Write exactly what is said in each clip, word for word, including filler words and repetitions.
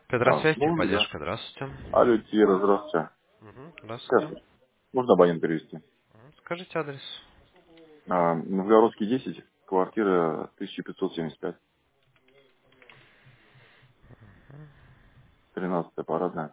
А, Петросвязь, можно, да. техподдержка, здравствуйте. Алло, Кира, здравствуйте. Мгм, здравствуйте. Сейчас, можно абонент перевести? Мгм, скажите адрес. А, Новгородский десять, квартира тысяча пятьсот семьдесят пять, тринадцатая парадная.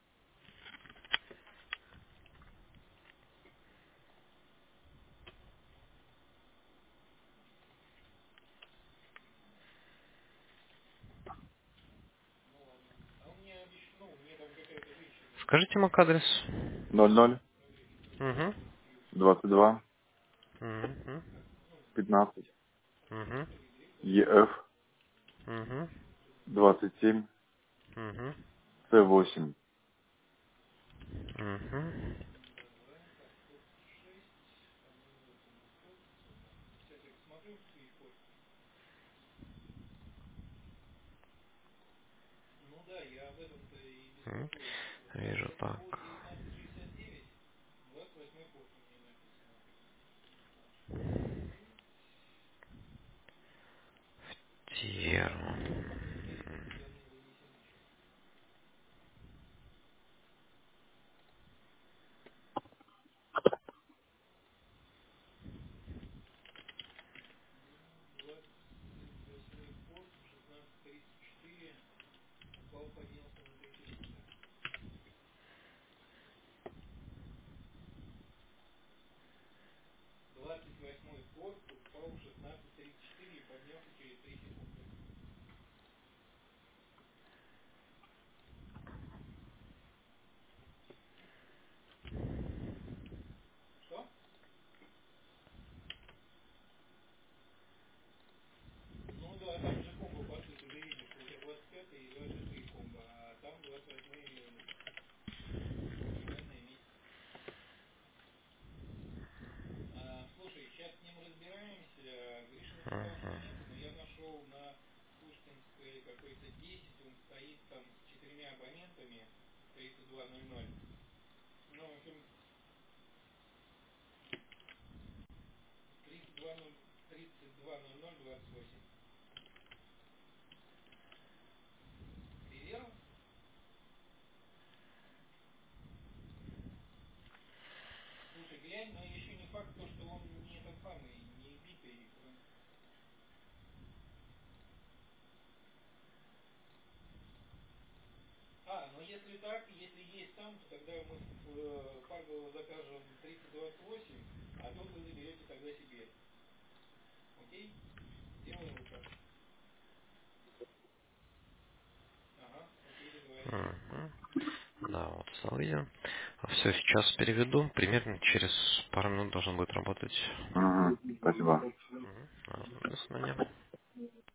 Скажите мак адрес. ноль ноль Угу. двадцать два Угу. пятнадцать Угу. ЕФ Угу. двадцать семь Угу. С восемь. Угу. М, Вижу так. Теру. Угу. Угу. Да, вот стал видео. Все, сейчас переведу. Примерно через пару минут должен будет работать. Угу, спасибо. Мгм. А, До свидания.